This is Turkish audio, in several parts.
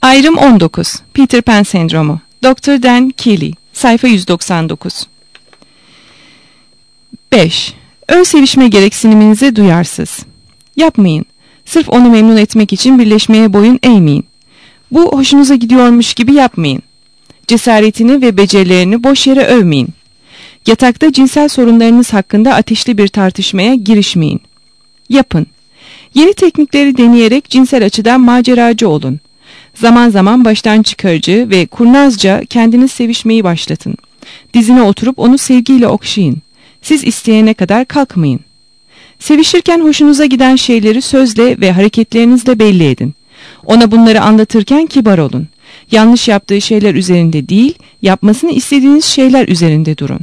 Ayrım 19. Peter Pan sendromu. Dr. Dan Keeley. Sayfa 199. 5. Ön sevişme gereksiniminize duyarsız. Yapmayın. Sırf onu memnun etmek için birleşmeye boyun eğmeyin. Bu hoşunuza gidiyormuş gibi yapmayın. Cesaretini ve becerilerini boş yere övmeyin. Yatakta cinsel sorunlarınız hakkında ateşli bir tartışmaya girişmeyin. Yapın. Yeni teknikleri deneyerek cinsel açıdan maceracı olun. Zaman zaman baştan çıkarıcı ve kurnazca kendiniz sevişmeyi başlatın. Dizine oturup onu sevgiyle okşayın. Siz isteyene kadar kalkmayın. Sevişirken hoşunuza giden şeyleri sözle ve hareketlerinizle belli edin. Ona bunları anlatırken kibar olun. Yanlış yaptığı şeyler üzerinde değil, yapmasını istediğiniz şeyler üzerinde durun.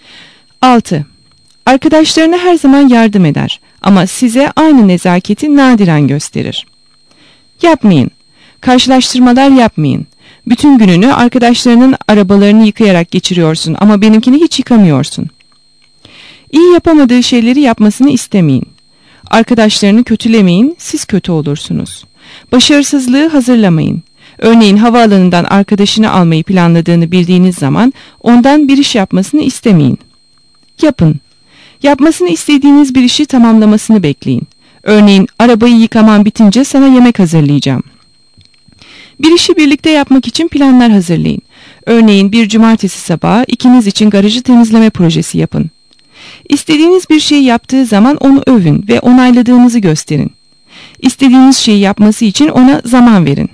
6. Arkadaşlarına her zaman yardım eder ama size aynı nezaketi nadiren gösterir. Yapmayın. Karşılaştırmalar yapmayın. Bütün gününü arkadaşlarının arabalarını yıkayarak geçiriyorsun ama benimkini hiç yıkamıyorsun. İyi yapamadığı şeyleri yapmasını istemeyin. Arkadaşlarını kötülemeyin, siz kötü olursunuz. Başarısızlığı hazırlamayın. Örneğin havaalanından arkadaşını almayı planladığını bildiğiniz zaman ondan bir iş yapmasını istemeyin. Yapın. Yapmasını istediğiniz bir işi tamamlamasını bekleyin. Örneğin arabayı yıkamam bitince sana yemek hazırlayacağım. Bir işi birlikte yapmak için planlar hazırlayın. Örneğin bir cumartesi sabahı ikiniz için garajı temizleme projesi yapın. İstediğiniz bir şeyi yaptığı zaman onu övün ve onayladığınızı gösterin. İstediğiniz şeyi yapması için ona zaman verin.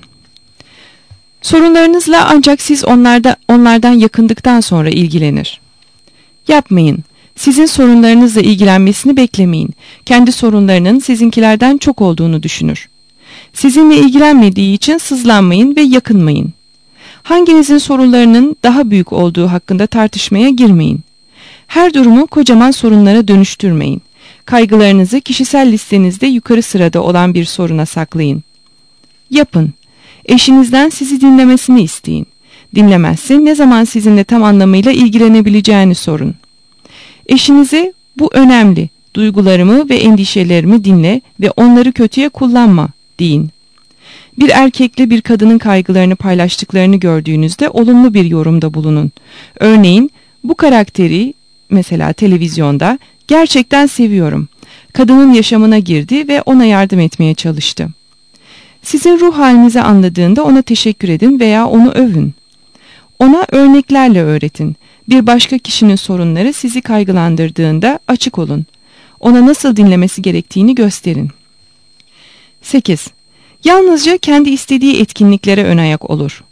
Sorunlarınızla ancak siz onlardan yakındıktan sonra ilgilenir. Yapmayın. Sizin sorunlarınızla ilgilenmesini beklemeyin. Kendi sorunlarının sizinkilerden çok olduğunu düşünür. Sizinle ilgilenmediği için sızlanmayın ve yakınmayın. Hanginizin sorunlarının daha büyük olduğu hakkında tartışmaya girmeyin. Her durumu kocaman sorunlara dönüştürmeyin. Kaygılarınızı kişisel listenizde yukarı sırada olan bir soruna saklayın. Yapın. Eşinizden sizi dinlemesini isteyin. Dinlemezse ne zaman sizinle tam anlamıyla ilgilenebileceğini sorun. Eşinize bu önemli, duygularımı ve endişelerimi dinle ve onları kötüye kullanma deyin. Bir erkekle bir kadının kaygılarını paylaştıklarını gördüğünüzde olumlu bir yorumda bulunun. Örneğin bu karakteri mesela televizyonda gerçekten seviyorum. Kadının yaşamına girdi ve ona yardım etmeye çalıştı. Sizin ruh halinizi anladığında ona teşekkür edin veya onu övün. Ona örneklerle öğretin. Bir başka kişinin sorunları sizi kaygılandırdığında açık olun. Ona nasıl dinlemesi gerektiğini gösterin. 8. Yalnızca kendi istediği etkinliklere ön ayak olur.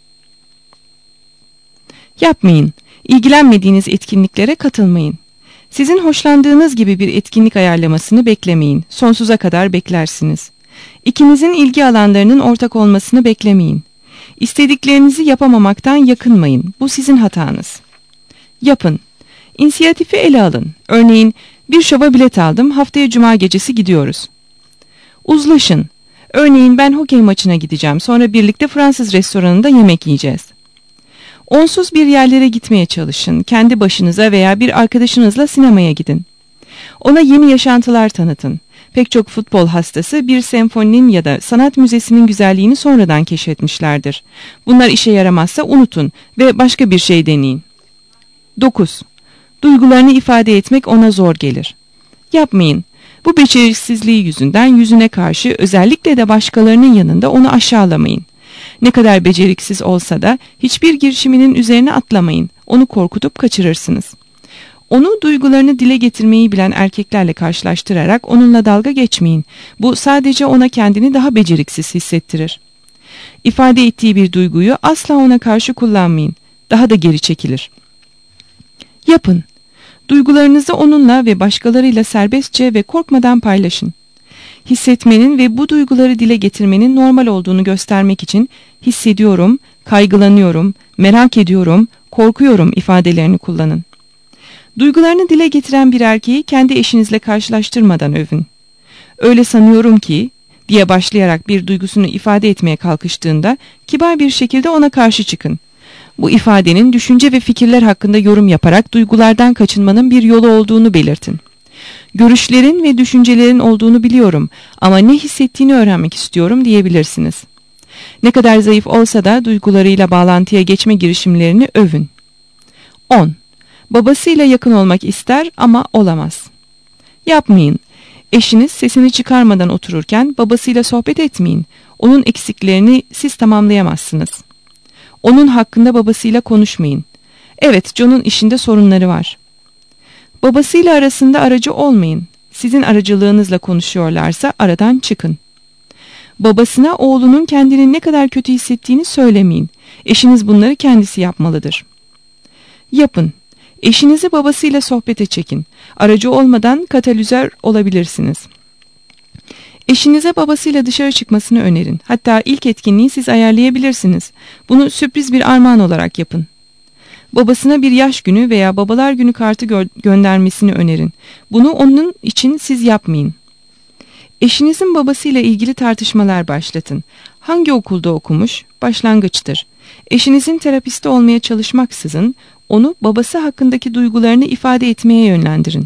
Yapmayın. İlgilenmediğiniz etkinliklere katılmayın. Sizin hoşlandığınız gibi bir etkinlik ayarlamasını beklemeyin. Sonsuza kadar beklersiniz. İkinizin ilgi alanlarının ortak olmasını beklemeyin. İstediklerinizi yapamamaktan yakınmayın. Bu sizin hatanız. Yapın. İnisiyatifi ele alın. Örneğin bir şova bilet aldım. Haftaya cuma gecesi gidiyoruz. Uzlaşın. Örneğin ben hokey maçına gideceğim. Sonra birlikte Fransız restoranında yemek yiyeceğiz. Onsuz bir yerlere gitmeye çalışın. Kendi başınıza veya bir arkadaşınızla sinemaya gidin. Ona yeni yaşantılar tanıtın. Pek çok futbol hastası bir senfoninin ya da sanat müzesinin güzelliğini sonradan keşfetmişlerdir. Bunlar işe yaramazsa unutun ve başka bir şey deneyin. 9. Duygularını ifade etmek ona zor gelir. Yapmayın. Bu beceriksizliği yüzünden yüzüne karşı özellikle de başkalarının yanında onu aşağılamayın. Ne kadar beceriksiz olsa da hiçbir girişiminin üzerine atlamayın. Onu korkutup kaçırırsınız. Onu duygularını dile getirmeyi bilen erkeklerle karşılaştırarak onunla dalga geçmeyin. Bu sadece ona kendini daha beceriksiz hissettirir. İfade ettiği bir duyguyu asla ona karşı kullanmayın. Daha da geri çekilir. Yapın. Duygularınızı onunla ve başkalarıyla serbestçe ve korkmadan paylaşın. Hissetmenin ve bu duyguları dile getirmenin normal olduğunu göstermek için hissediyorum, kaygılanıyorum, merak ediyorum, korkuyorum ifadelerini kullanın. Duygularını dile getiren bir erkeği kendi eşinizle karşılaştırmadan övün. Öyle sanıyorum ki diye başlayarak bir duygusunu ifade etmeye kalkıştığında kibar bir şekilde ona karşı çıkın. Bu ifadenin düşünce ve fikirler hakkında yorum yaparak duygulardan kaçınmanın bir yolu olduğunu belirtin. Görüşlerin ve düşüncelerin olduğunu biliyorum ama ne hissettiğini öğrenmek istiyorum diyebilirsiniz. Ne kadar zayıf olsa da duygularıyla bağlantıya geçme girişimlerini övün. 10. Babasıyla yakın olmak ister ama olamaz. Yapmayın. Eşiniz sesini çıkarmadan otururken babasıyla sohbet etmeyin. Onun eksiklerini siz tamamlayamazsınız. Onun hakkında babasıyla konuşmayın. Evet, John'un işinde sorunları var. Babasıyla arasında aracı olmayın. Sizin aracılığınızla konuşuyorlarsa aradan çıkın. Babasına oğlunun kendini ne kadar kötü hissettiğini söylemeyin. Eşiniz bunları kendisi yapmalıdır. Yapın. Eşinizi babasıyla sohbete çekin. Aracı olmadan katalizör olabilirsiniz. Eşinize babasıyla dışarı çıkmasını önerin. Hatta ilk etkinliği siz ayarlayabilirsiniz. Bunu sürpriz bir armağan olarak yapın. Babasına bir yaş günü veya babalar günü kartı göndermesini önerin. Bunu onun için siz yapmayın. Eşinizin babasıyla ilgili tartışmalar başlatın. Hangi okulda okumuş? Başlangıçtır. Eşinizin terapisti olmaya çalışmaksızın onu babası hakkındaki duygularını ifade etmeye yönlendirin.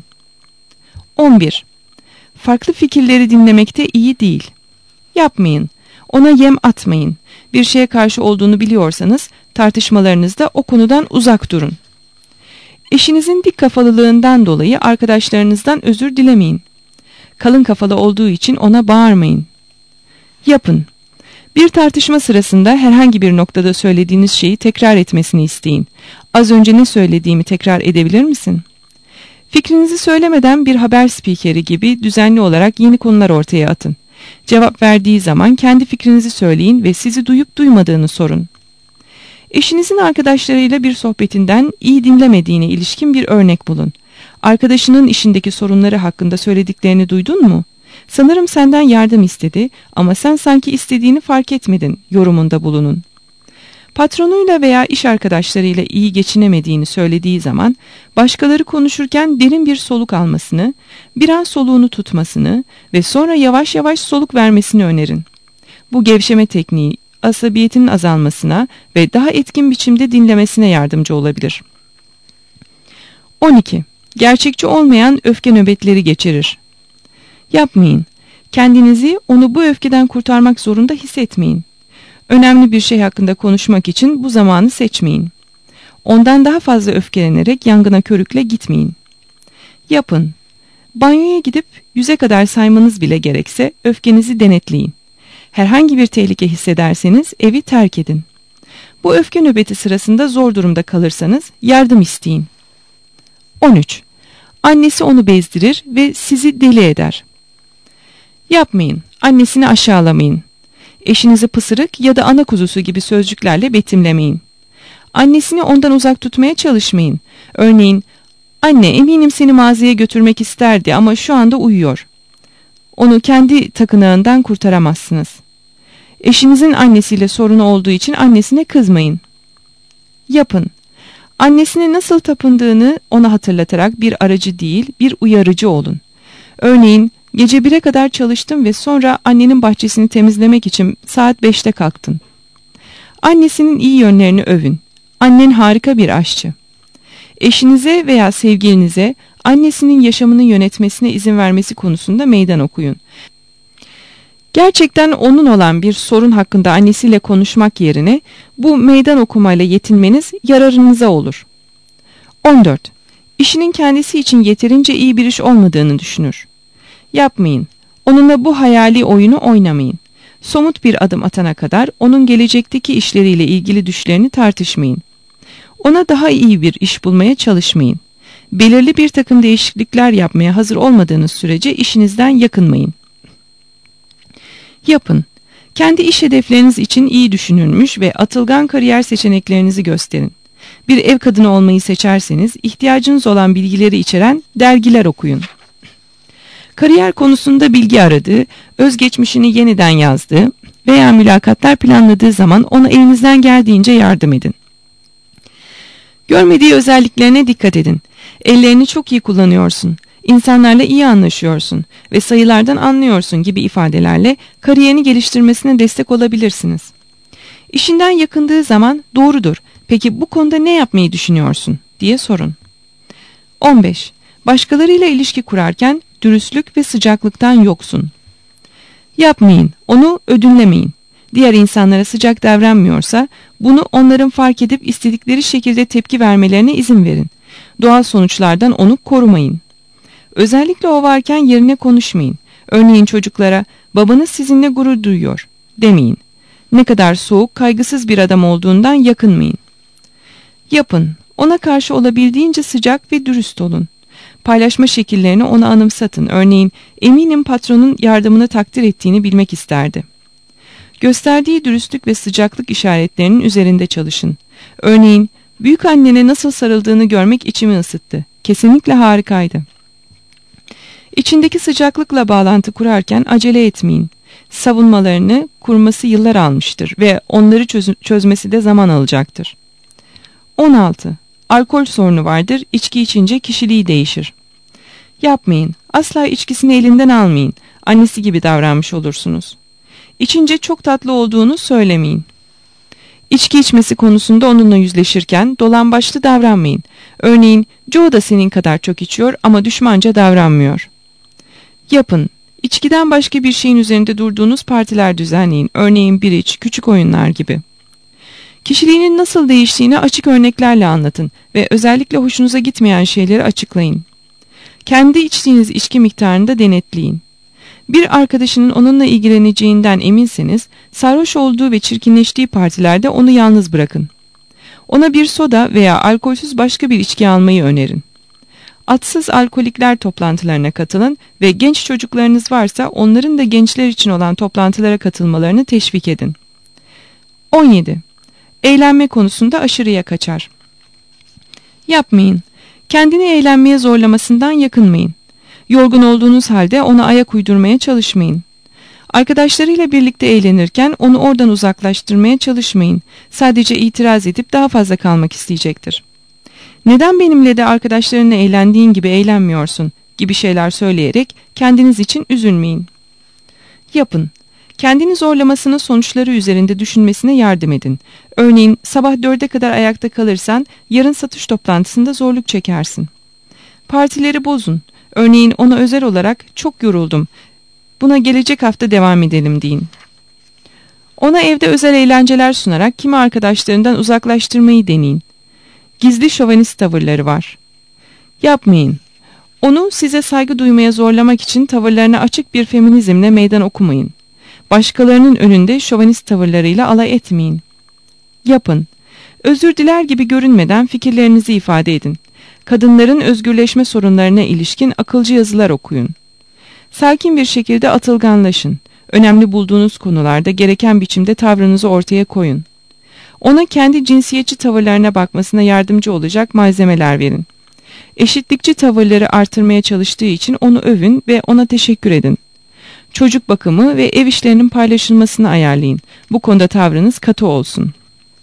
11. Farklı fikirleri dinlemekte iyi değil. Yapmayın. Ona yem atmayın. Bir şeye karşı olduğunu biliyorsanız tartışmalarınızda o konudan uzak durun. Eşinizin dik kafalılığından dolayı arkadaşlarınızdan özür dilemeyin. Kalın kafalı olduğu için ona bağırmayın. Yapın. Bir tartışma sırasında herhangi bir noktada söylediğiniz şeyi tekrar etmesini isteyin. Az önce ne söylediğimi tekrar edebilir misin? Fikrinizi söylemeden bir haber spikeri gibi düzenli olarak yeni konular ortaya atın. Cevap verdiği zaman kendi fikrinizi söyleyin ve sizi duyup duymadığını sorun. Eşinizin arkadaşlarıyla bir sohbetinden iyi dinlemediğine ilişkin bir örnek bulun. Arkadaşının işindeki sorunları hakkında söylediklerini duydun mu? Sanırım senden yardım istedi ama sen sanki istediğini fark etmedin yorumunda bulunun. Patronuyla veya iş arkadaşlarıyla iyi geçinemediğini söylediği zaman başkaları konuşurken derin bir soluk almasını, bir an soluğunu tutmasını ve sonra yavaş yavaş soluk vermesini önerin. Bu gevşeme tekniği asabiyetinin azalmasına ve daha etkin biçimde dinlemesine yardımcı olabilir. 12. Gerçekçi olmayan öfke nöbetleri geçirir. Yapmayın. Kendinizi onu bu öfkeden kurtarmak zorunda hissetmeyin. Önemli bir şey hakkında konuşmak için bu zamanı seçmeyin. Ondan daha fazla öfkelenerek yangına körükle gitmeyin. Yapın. Banyoya gidip 100'e kadar saymanız bile gerekse öfkenizi denetleyin. Herhangi bir tehlike hissederseniz evi terk edin. Bu öfke nöbeti sırasında zor durumda kalırsanız yardım isteyin. 13. Annesi onu bezdirir ve sizi deli eder. Yapmayın. Annesini aşağılamayın. Eşinizi pısırık ya da ana kuzusu gibi sözcüklerle betimlemeyin. Annesini ondan uzak tutmaya çalışmayın. Örneğin, "Anne, eminim seni mağazaya götürmek isterdi ama şu anda uyuyor." Onu kendi takınağından kurtaramazsınız. Eşinizin annesiyle sorunu olduğu için annesine kızmayın. Yapın. Annesine nasıl tapındığını ona hatırlatarak bir aracı değil, bir uyarıcı olun. Örneğin, "Gece 1'e kadar çalıştım ve sonra annenin bahçesini temizlemek için saat 5'te kalktın." Annesinin iyi yönlerini övün. Annen harika bir aşçı. Eşinize veya sevgilinize annesinin yaşamını yönetmesine izin vermesi konusunda meydan okuyun. Gerçekten onun olan bir sorun hakkında annesiyle konuşmak yerine bu meydan okumayla yetinmeniz yararınıza olur. 14. İşinin kendisi için yeterince iyi bir iş olmadığını düşünür. Yapmayın. Onunla bu hayali oyunu oynamayın. Somut bir adım atana kadar onun gelecekteki işleriyle ilgili düşlerini tartışmayın. Ona daha iyi bir iş bulmaya çalışmayın. Belirli bir takım değişiklikler yapmaya hazır olmadığınız sürece işinizden yakınmayın. Yapın. Kendi iş hedefleriniz için iyi düşünülmüş ve atılgan kariyer seçeneklerinizi gösterin. Bir ev kadını olmayı seçerseniz ihtiyacınız olan bilgileri içeren dergiler okuyun. Kariyer konusunda bilgi aradığı, özgeçmişini yeniden yazdığı veya mülakatlar planladığı zaman ona elinizden geldiğince yardım edin. Görmediği özelliklerine dikkat edin. Ellerini çok iyi kullanıyorsun, insanlarla iyi anlaşıyorsun ve sayılardan anlıyorsun gibi ifadelerle kariyerini geliştirmesine destek olabilirsiniz. İşinden yakındığı zaman "Doğrudur, peki bu konuda ne yapmayı düşünüyorsun?" diye sorun. 15. Başkalarıyla ilişki kurarken dürüstlük ve sıcaklıktan yoksun. Yapmayın, onu ödünlemeyin. Diğer insanlara sıcak davranmıyorsa bunu onların fark edip istedikleri şekilde tepki vermelerine izin verin. Doğal sonuçlardan onu korumayın. Özellikle o varken yerine konuşmayın. Örneğin çocuklara babanız sizinle gurur duyuyor demeyin. Ne kadar soğuk, kaygısız bir adam olduğundan yakınmayın. Yapın. Ona karşı olabildiğince sıcak ve dürüst olun. Paylaşma şekillerini ona anımsatın. Örneğin eminim patronun yardımını takdir ettiğini bilmek isterdi. Gösterdiği dürüstlük ve sıcaklık işaretlerinin üzerinde çalışın. Örneğin büyük annene nasıl sarıldığını görmek içimi ısıttı. Kesinlikle harikaydı. İçindeki sıcaklıkla bağlantı kurarken acele etmeyin. Savunmalarını kurması yıllar almıştır ve onları çözmesi de zaman alacaktır. 16. Alkol sorunu vardır, içki içince kişiliği değişir. Yapmayın, asla içkisini elinden almayın, annesi gibi davranmış olursunuz. İçince çok tatlı olduğunu söylemeyin. İçki içmesi konusunda onunla yüzleşirken dolambaçlı davranmayın. Örneğin, Joe da senin kadar çok içiyor ama düşmanca davranmıyor. Yapın, içkiden başka bir şeyin üzerinde durduğunuz partiler düzenleyin. Örneğin bridge, küçük oyunlar gibi. Kişiliğinin nasıl değiştiğini açık örneklerle anlatın ve özellikle hoşunuza gitmeyen şeyleri açıklayın. Kendi içtiğiniz içki miktarını da denetleyin. Bir arkadaşının onunla ilgileneceğinden eminseniz, sarhoş olduğu ve çirkinleştiği partilerde onu yalnız bırakın. Ona bir soda veya alkolsüz başka bir içki almayı önerin. Adsız alkolikler toplantılarına katılın ve genç çocuklarınız varsa onların da gençler için olan toplantılara katılmalarını teşvik edin. 17. Eğlenme konusunda aşırıya kaçar. Yapmayın. Kendini eğlenmeye zorlamasından yakınmayın. Yorgun olduğunuz halde ona ayak uydurmaya çalışmayın. Arkadaşlarıyla birlikte eğlenirken onu oradan uzaklaştırmaya çalışmayın. Sadece itiraz edip daha fazla kalmak isteyecektir. Neden benimle de arkadaşlarınla eğlendiğin gibi eğlenmiyorsun gibi şeyler söyleyerek kendiniz için üzülmeyin. Yapın. Kendini zorlamasının sonuçları üzerinde düşünmesine yardım edin. Örneğin sabah 4'e kadar ayakta kalırsan yarın satış toplantısında zorluk çekersin. Partileri bozun. Örneğin ona özel olarak çok yoruldum. Buna gelecek hafta devam edelim deyin. Ona evde özel eğlenceler sunarak kimi arkadaşlarından uzaklaştırmayı deneyin. Gizli şovenist tavırları var. Yapmayın. Onu size saygı duymaya zorlamak için tavırlarına açık bir feminizmle meydan okumayın. Başkalarının önünde şovenist tavırlarıyla alay etmeyin. Yapın. Özür diler gibi görünmeden fikirlerinizi ifade edin. Kadınların özgürleşme sorunlarına ilişkin akılcı yazılar okuyun. Sakin bir şekilde atılganlaşın. Önemli bulduğunuz konularda gereken biçimde tavrınızı ortaya koyun. Ona kendi cinsiyetçi tavırlarına bakmasına yardımcı olacak malzemeler verin. Eşitlikçi tavırları artırmaya çalıştığı için onu övün ve ona teşekkür edin. Çocuk bakımı ve ev işlerinin paylaşılmasını ayarlayın. Bu konuda tavrınız katı olsun.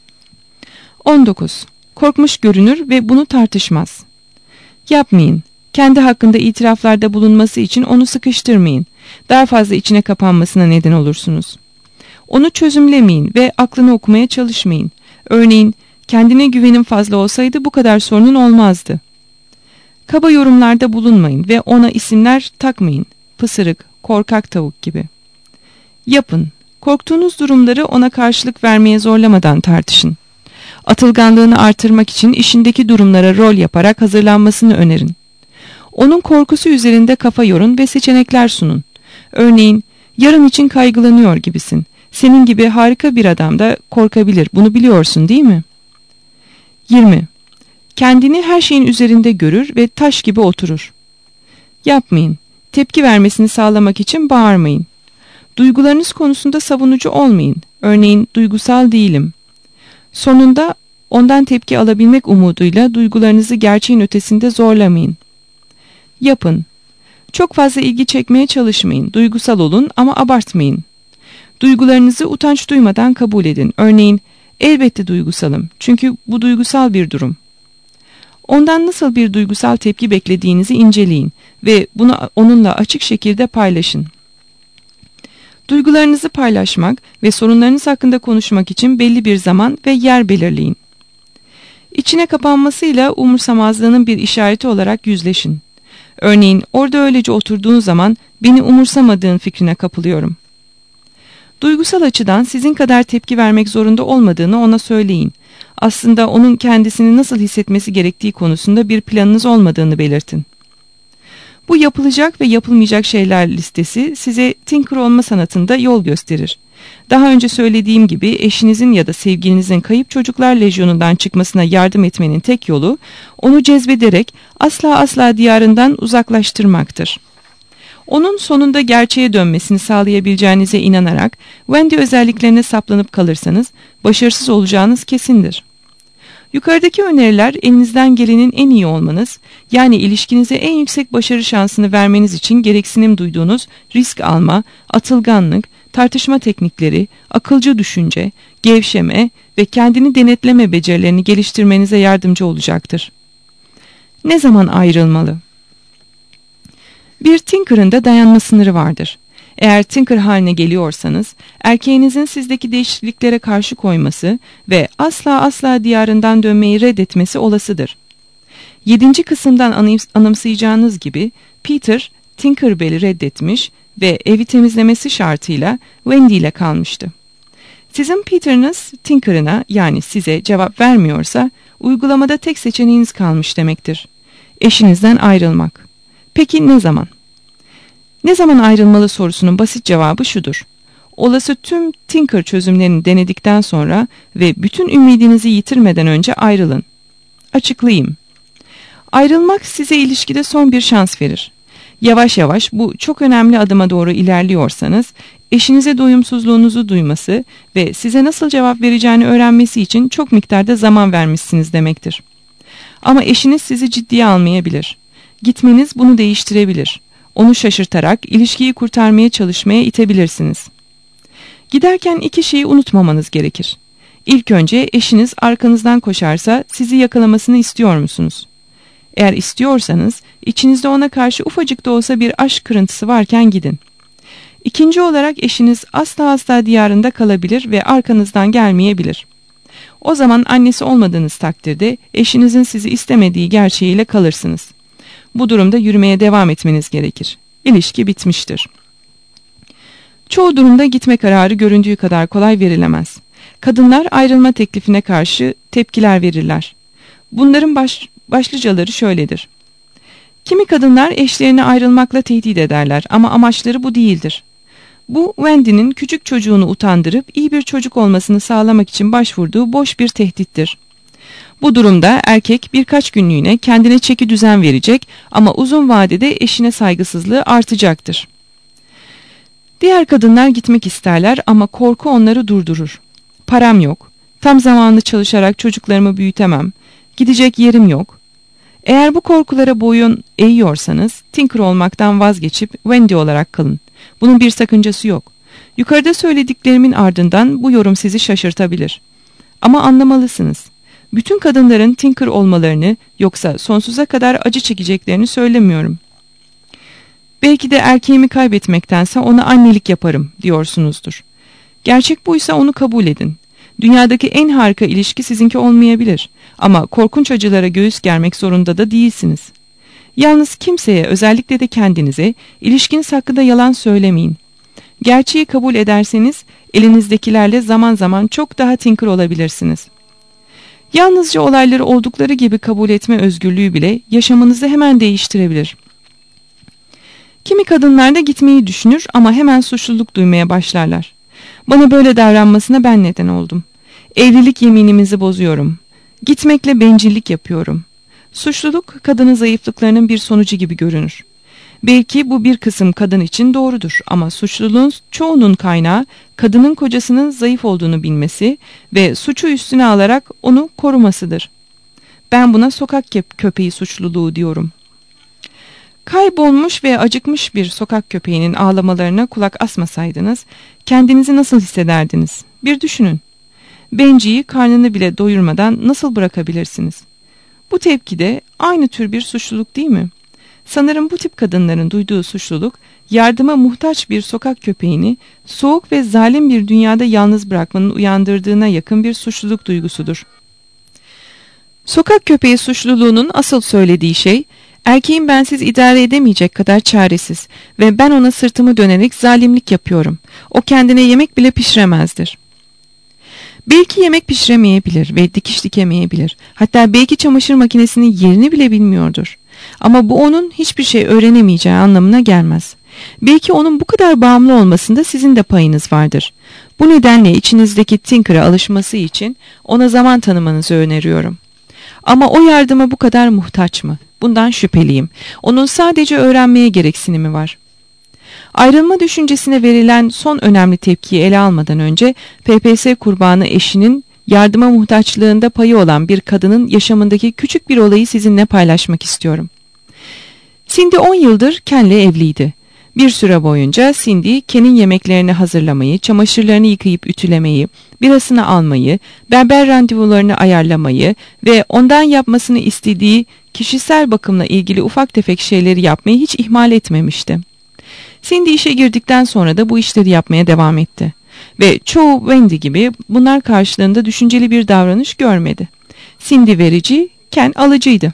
19. Korkmuş görünür ve bunu tartışmaz. Yapmayın. Kendi hakkında itiraflarda bulunması için onu sıkıştırmayın. Daha fazla içine kapanmasına neden olursunuz. Onu çözümlemeyin ve aklını okumaya çalışmayın. Örneğin, kendine güvenin fazla olsaydı bu kadar sorunun olmazdı. Kaba yorumlarda bulunmayın ve ona isimler takmayın. Pısırık, korkak tavuk gibi. Yapın. Korktuğunuz durumları ona karşılık vermeye zorlamadan tartışın. Atılganlığını artırmak için işindeki durumlara rol yaparak hazırlanmasını önerin. Onun korkusu üzerinde kafa yorun ve seçenekler sunun. Örneğin, yarın için kaygılanıyor gibisin. Senin gibi harika bir adam da korkabilir. Bunu biliyorsun değil mi? 20. Kendini her şeyin üzerinde görür ve taş gibi oturur. Yapmayın. Tepki vermesini sağlamak için bağırmayın. Duygularınız konusunda savunucu olmayın. Örneğin, duygusal değilim. Sonunda ondan tepki alabilmek umuduyla duygularınızı gerçeğin ötesinde zorlamayın. Yapın. Çok fazla ilgi çekmeye çalışmayın. Duygusal olun ama abartmayın. Duygularınızı utanç duymadan kabul edin. Örneğin, elbette duygusalım. Çünkü bu duygusal bir durum. Ondan nasıl bir duygusal tepki beklediğinizi inceleyin ve bunu onunla açık şekilde paylaşın. Duygularınızı paylaşmak ve sorunlarınız hakkında konuşmak için belli bir zaman ve yer belirleyin. İçine kapanmasıyla umursamazlığının bir işareti olarak yüzleşin. Örneğin orada öylece oturduğun zaman beni umursamadığın fikrine kapılıyorum. Duygusal açıdan sizin kadar tepki vermek zorunda olmadığını ona söyleyin. Aslında onun kendisini nasıl hissetmesi gerektiği konusunda bir planınız olmadığını belirtin. Bu yapılacak ve yapılmayacak şeyler listesi size Tinker olma sanatında yol gösterir. Daha önce söylediğim gibi eşinizin ya da sevgilinizin kayıp çocuklar lejyonundan çıkmasına yardım etmenin tek yolu onu cezbederek asla diyarından uzaklaştırmaktır. Onun sonunda gerçeğe dönmesini sağlayabileceğinize inanarak Wendy özelliklerine saplanıp kalırsanız başarısız olacağınız kesindir. Yukarıdaki öneriler elinizden gelenin en iyi olmanız, yani ilişkinize en yüksek başarı şansını vermeniz için gereksinim duyduğunuz risk alma, atılganlık, tartışma teknikleri, akılcı düşünce, gevşeme ve kendini denetleme becerilerini geliştirmenize yardımcı olacaktır. Ne zaman ayrılmalı? Bir Tinker'ın da dayanma sınırı vardır. Eğer Tinker haline geliyorsanız, erkeğinizin sizdeki değişikliklere karşı koyması ve asla diyarından dönmeyi reddetmesi olasıdır. 7. kısımdan anımsayacağınız gibi Peter, Tinkerbell'i reddetmiş ve evi temizlemesi şartıyla Wendy ile kalmıştı. Sizin Peter'ınız Tinker'ına, yani size cevap vermiyorsa, uygulamada tek seçeneğiniz kalmış demektir. Eşinizden ayrılmak. Peki ne zaman? Ne zaman ayrılmalı sorusunun basit cevabı şudur. Olası tüm Tinker çözümlerini denedikten sonra ve bütün ümidinizi yitirmeden önce ayrılın. Açıklayayım. Ayrılmak size ilişkide son bir şans verir. Yavaş yavaş bu çok önemli adıma doğru ilerliyorsanız, eşinize doyumsuzluğunuzu duyması ve size nasıl cevap vereceğini öğrenmesi için çok miktarda zaman vermişsiniz demektir. Ama eşiniz sizi ciddiye almayabilir. Gitmeniz bunu değiştirebilir. Onu şaşırtarak ilişkiyi kurtarmaya çalışmaya itebilirsiniz. Giderken iki şeyi unutmamanız gerekir. İlk önce eşiniz arkanızdan koşarsa sizi yakalamasını istiyor musunuz? Eğer istiyorsanız içinizde ona karşı ufacık da olsa bir aşk kırıntısı varken gidin. İkinci olarak eşiniz asla diyarında kalabilir ve arkanızdan gelmeyebilir. O zaman annesi olmadığınız takdirde eşinizin sizi istemediği gerçeğiyle kalırsınız. Bu durumda yürümeye devam etmeniz gerekir. İlişki bitmiştir. Çoğu durumda gitme kararı göründüğü kadar kolay verilemez. Kadınlar ayrılma teklifine karşı tepkiler verirler. Bunların başlıcaları şöyledir. Kimi kadınlar eşlerine ayrılmakla tehdit ederler ama amaçları bu değildir. Bu Wendy'nin küçük çocuğunu utandırıp iyi bir çocuk olmasını sağlamak için başvurduğu boş bir tehdittir. Bu durumda erkek birkaç günlüğüne kendine çeki düzen verecek ama uzun vadede eşine saygısızlığı artacaktır. Diğer kadınlar gitmek isterler ama korku onları durdurur. Param yok, tam zamanlı çalışarak çocuklarımı büyütemem, gidecek yerim yok. Eğer bu korkulara boyun eğiyorsanız Tinker olmaktan vazgeçip Wendy olarak kalın. Bunun bir sakıncası yok. Yukarıda söylediklerimin ardından bu yorum sizi şaşırtabilir. Ama anlamalısınız. Bütün kadınların Tinker olmalarını yoksa sonsuza kadar acı çekeceklerini söylemiyorum. Belki de erkeğimi kaybetmektense ona annelik yaparım diyorsunuzdur. Gerçek buysa onu kabul edin. Dünyadaki en harika ilişki sizinki olmayabilir ama korkunç acılara göğüs germek zorunda da değilsiniz. Yalnız kimseye, özellikle de kendinize, ilişkiniz hakkında yalan söylemeyin. Gerçeği kabul ederseniz elinizdekilerle zaman zaman çok daha Tinker olabilirsiniz. Yalnızca olayları oldukları gibi kabul etme özgürlüğü bile yaşamınızı hemen değiştirebilir. Kimi kadınlar da gitmeyi düşünür ama hemen suçluluk duymaya başlarlar. Bana böyle davranmasına ben neden oldum. Evlilik yeminimizi bozuyorum. Gitmekle bencillik yapıyorum. Suçluluk kadının zayıflıklarının bir sonucu gibi görünür. Belki bu bir kısım kadın için doğrudur ama suçluluğun çoğunun kaynağı kadının kocasının zayıf olduğunu bilmesi ve suçu üstüne alarak onu korumasıdır. Ben buna sokak köpeği suçluluğu diyorum. Kaybolmuş ve acıkmış bir sokak köpeğinin ağlamalarına kulak asmasaydınız kendinizi nasıl hissederdiniz? Bir düşünün. Benciyi karnını bile doyurmadan nasıl bırakabilirsiniz? Bu tepki de aynı tür bir suçluluk değil mi? Sanırım bu tip kadınların duyduğu suçluluk, yardıma muhtaç bir sokak köpeğini soğuk ve zalim bir dünyada yalnız bırakmanın uyandırdığına yakın bir suçluluk duygusudur. Sokak köpeği suçluluğunun asıl söylediği şey, Erkeğim bensiz idare edemeyecek kadar çaresiz ve ben ona sırtımı dönerek zalimlik yapıyorum. O kendine yemek bile pişiremezdir. Belki yemek pişiremeyebilir ve dikiş dikemeyebilir. Hatta belki çamaşır makinesinin yerini bile bilmiyordur. Ama bu onun hiçbir şey öğrenemeyeceği anlamına gelmez. Belki onun bu kadar bağımlı olmasında sizin de payınız vardır. Bu nedenle içinizdeki Tinker'a alışması için ona zaman tanımanızı öneriyorum. Ama o yardıma bu kadar muhtaç mı? Bundan şüpheliyim. Onun sadece öğrenmeye gereksinimi var. Ayrılma düşüncesine verilen son önemli tepkiyi ele almadan önce PPS kurbanı eşinin yardıma muhtaçlığında payı olan bir kadının yaşamındaki küçük bir olayı sizinle paylaşmak istiyorum. Cindy 10 yıldır Ken'le evliydi. Bir süre boyunca Cindy, Ken'in yemeklerini hazırlamayı, çamaşırlarını yıkayıp ütülemeyi, birasını almayı, berber randevularını ayarlamayı ve ondan yapmasını istediği kişisel bakımla ilgili ufak tefek şeyleri yapmayı hiç ihmal etmemişti. Cindy işe girdikten sonra da bu işleri yapmaya devam etti. Ve çoğu Wendy gibi bunlar karşılığında düşünceli bir davranış görmedi. Cindy verici, Ken alıcıydı.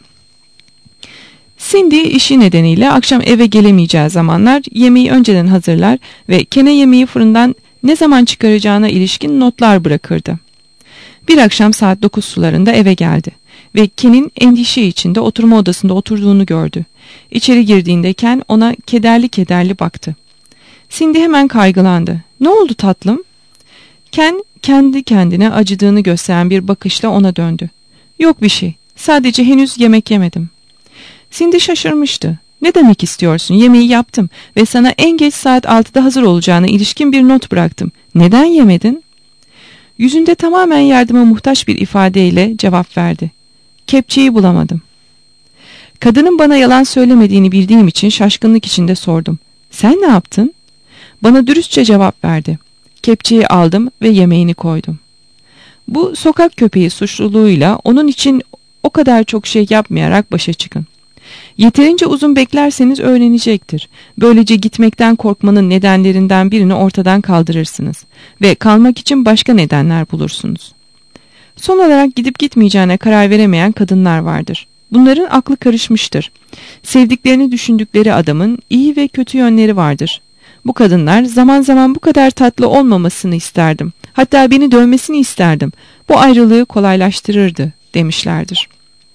Cindy işi nedeniyle akşam eve gelemeyeceği zamanlar yemeği önceden hazırlar ve Ken'e yemeği fırından ne zaman çıkaracağına ilişkin notlar bırakırdı. Bir akşam saat 9 sularında eve geldi ve Ken'in endişe içinde oturma odasında oturduğunu gördü. İçeri girdiğinde Ken ona kederli baktı. Cindy hemen kaygılandı. "Ne oldu tatlım?" Ken kendi kendine acıdığını gösteren bir bakışla ona döndü. "Yok bir şey. Sadece henüz yemek yemedim." Cindy şaşırmıştı. "Ne demek istiyorsun? Yemeği yaptım ve sana en geç saat 6'da hazır olacağına ilişkin bir not bıraktım. Neden yemedin?" Yüzünde tamamen yardıma muhtaç bir ifadeyle cevap verdi. "Kepçeyi bulamadım." Kadının bana yalan söylemediğini bildiğim için şaşkınlık içinde sordum. "Sen ne yaptın?" Bana dürüstçe cevap verdi. "Kepçeyi aldım ve yemeğini koydum." Bu sokak köpeği suçluluğuyla onun için o kadar çok şey yapmayarak başa çıkın. Yeterince uzun beklerseniz öğrenecektir. Böylece gitmekten korkmanın nedenlerinden birini ortadan kaldırırsınız ve kalmak için başka nedenler bulursunuz. Son olarak gidip gitmeyeceğine karar veremeyen kadınlar vardır. Bunların aklı karışmıştır. Sevdiklerini düşündükleri adamın iyi ve kötü yönleri vardır. Bu kadınlar zaman zaman bu kadar tatlı olmamasını isterdim. Hatta beni dövmesini isterdim. Bu ayrılığı kolaylaştırırdı demişlerdir.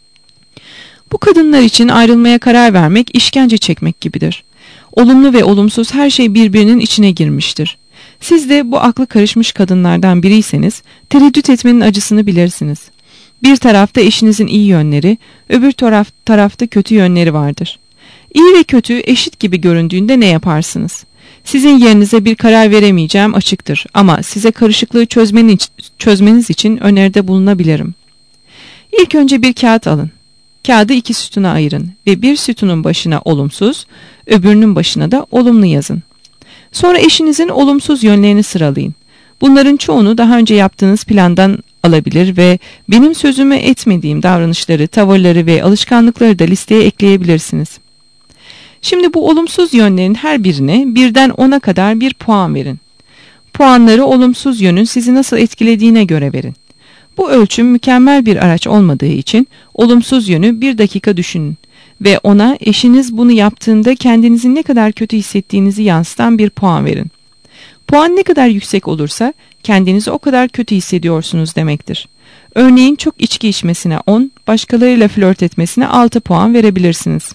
Bu kadınlar için ayrılmaya karar vermek işkence çekmek gibidir. Olumlu ve olumsuz her şey birbirinin içine girmiştir. Siz de bu aklı karışmış kadınlardan biriyseniz tereddüt etmenin acısını bilirsiniz. Bir tarafta eşinizin iyi yönleri, öbür tarafta kötü yönleri vardır. İyi ve kötü eşit gibi göründüğünde ne yaparsınız? Sizin yerinize bir karar veremeyeceğim açıktır ama size karışıklığı çözmeniz için öneride bulunabilirim. İlk önce bir kağıt alın. Kağıdı 2 sütuna ayırın ve bir sütunun başına olumsuz, öbürünün başına da olumlu yazın. Sonra eşinizin olumsuz yönlerini sıralayın. Bunların çoğunu daha önce yaptığınız plandan alabilir ve benim sözümü etmediğim davranışları, tavırları ve alışkanlıkları da listeye ekleyebilirsiniz. Şimdi bu olumsuz yönlerin her birine 1'den 10'a kadar bir puan verin. Puanları olumsuz yönün sizi nasıl etkilediğine göre verin. Bu ölçüm mükemmel bir araç olmadığı için olumsuz yönü 1 dakika düşünün ve ona eşiniz bunu yaptığında kendinizi ne kadar kötü hissettiğinizi yansıtan bir puan verin. Puan ne kadar yüksek olursa kendinizi o kadar kötü hissediyorsunuz demektir. Örneğin çok içki içmesine 10, başkalarıyla flört etmesine 6 puan verebilirsiniz.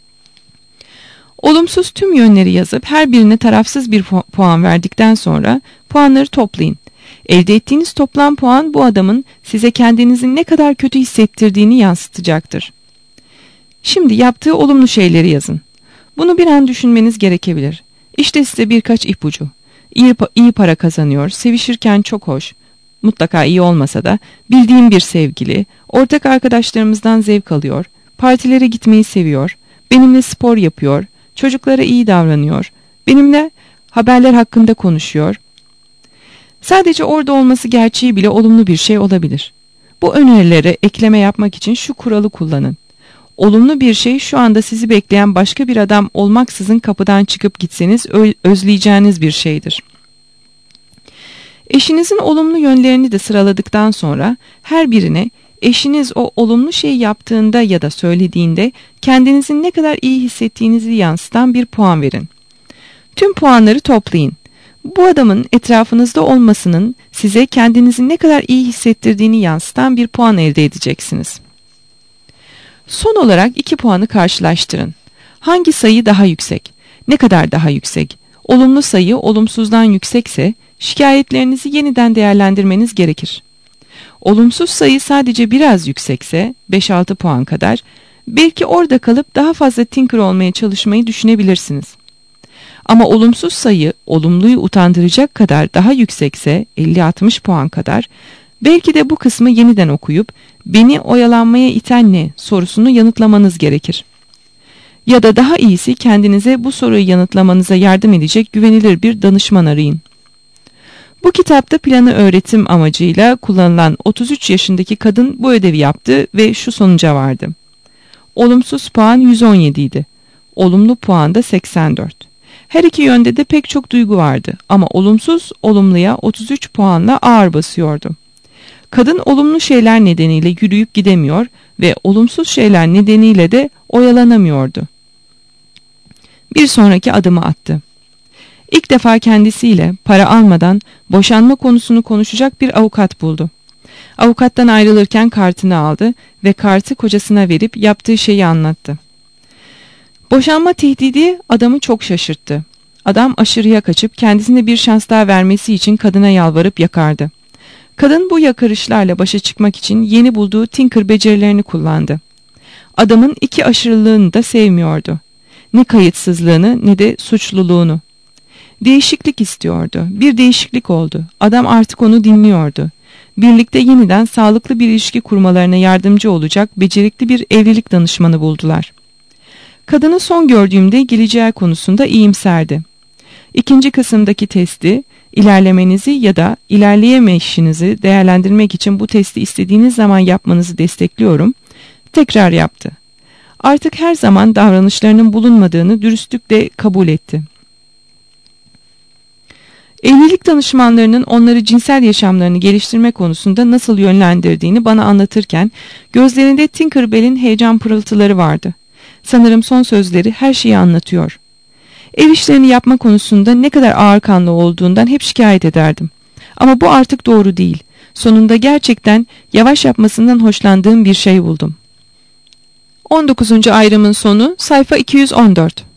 Olumsuz tüm yönleri yazıp her birine tarafsız bir puan verdikten sonra puanları toplayın. Elde ettiğiniz toplam puan bu adamın size kendinizi ne kadar kötü hissettirdiğini yansıtacaktır. Şimdi yaptığı olumlu şeyleri yazın. Bunu bir an düşünmeniz gerekebilir. İşte size birkaç ipucu. İyi para kazanıyor, sevişirken çok hoş, mutlaka iyi olmasa da bildiğim bir sevgili, ortak arkadaşlarımızdan zevk alıyor, partilere gitmeyi seviyor, benimle spor yapıyor, çocuklara iyi davranıyor, benimle haberler hakkında konuşuyor. Sadece orada olması gerçeği bile olumlu bir şey olabilir. Bu önerilere ekleme yapmak için şu kuralı kullanın. Olumlu bir şey şu anda sizi bekleyen başka bir adam olmaksızın kapıdan çıkıp gitseniz özleyeceğiniz bir şeydir. Eşinizin olumlu yönlerini de sıraladıktan sonra her birine eşiniz o olumlu şeyi yaptığında ya da söylediğinde kendinizin ne kadar iyi hissettiğinizi yansıtan bir puan verin. Tüm puanları toplayın. Bu adamın etrafınızda olmasının size kendinizi ne kadar iyi hissettirdiğini yansıtan bir puan elde edeceksiniz. Son olarak 2 puanı karşılaştırın. Hangi sayı daha yüksek? Ne kadar daha yüksek? Olumlu sayı olumsuzdan yüksekse şikayetlerinizi yeniden değerlendirmeniz gerekir. Olumsuz sayı sadece biraz yüksekse 5-6 puan kadar, belki orada kalıp daha fazla tinker olmaya çalışmayı düşünebilirsiniz. Ama olumsuz sayı olumluyu utandıracak kadar daha yüksekse 50-60 puan kadar, belki de bu kısmı yeniden okuyup beni oyalanmaya iten ne sorusunu yanıtlamanız gerekir. Ya da daha iyisi kendinize bu soruyu yanıtlamanıza yardım edecek güvenilir bir danışman arayın. Bu kitapta planı öğretim amacıyla kullanılan 33 yaşındaki kadın bu ödevi yaptı ve şu sonuca vardı. Olumsuz puan 117 idi. Olumlu puan da 84. Her iki yönde de pek çok duygu vardı ama olumsuz olumluya 33 puanla ağır basıyordu. Kadın olumlu şeyler nedeniyle yürüyüp gidemiyor ve olumsuz şeyler nedeniyle de oyalanamıyordu. Bir sonraki adımı attı. İlk defa kendisiyle para almadan boşanma konusunu konuşacak bir avukat buldu. Avukattan ayrılırken kartını aldı ve kartı kocasına verip yaptığı şeyi anlattı. Boşanma tehdidi adamı çok şaşırttı. Adam aşırıya kaçıp kendisine bir şans daha vermesi için kadına yalvarıp yakardı. Kadın bu yakarışlarla başa çıkmak için yeni bulduğu tinker becerilerini kullandı. Adamın 2 aşırılığını da sevmiyordu. Ne kayıtsızlığını ne de suçluluğunu. Değişiklik istiyordu. Bir değişiklik oldu. Adam artık onu dinliyordu. Birlikte yeniden sağlıklı bir ilişki kurmalarına yardımcı olacak becerikli bir evlilik danışmanı buldular. Kadını son gördüğümde geleceği konusunda iyimserdi. İkinci kısımdaki testi, ilerlemenizi ya da ilerleyemeyişinizi değerlendirmek için bu testi istediğiniz zaman yapmanızı destekliyorum. Tekrar yaptı. Artık her zaman davranışlarının bulunmadığını dürüstlükle kabul etti. Evlilik danışmanlarının onları cinsel yaşamlarını geliştirme konusunda nasıl yönlendirdiğini bana anlatırken gözlerinde Tinkerbell'in heyecan pırıltıları vardı. Sanırım son sözleri her şeyi anlatıyor. Ev işlerini yapma konusunda ne kadar ağırkanlı olduğundan hep şikayet ederdim. Ama bu artık doğru değil. Sonunda gerçekten yavaş yapmasından hoşlandığım bir şey buldum. 19. ayrımın sonu sayfa 214.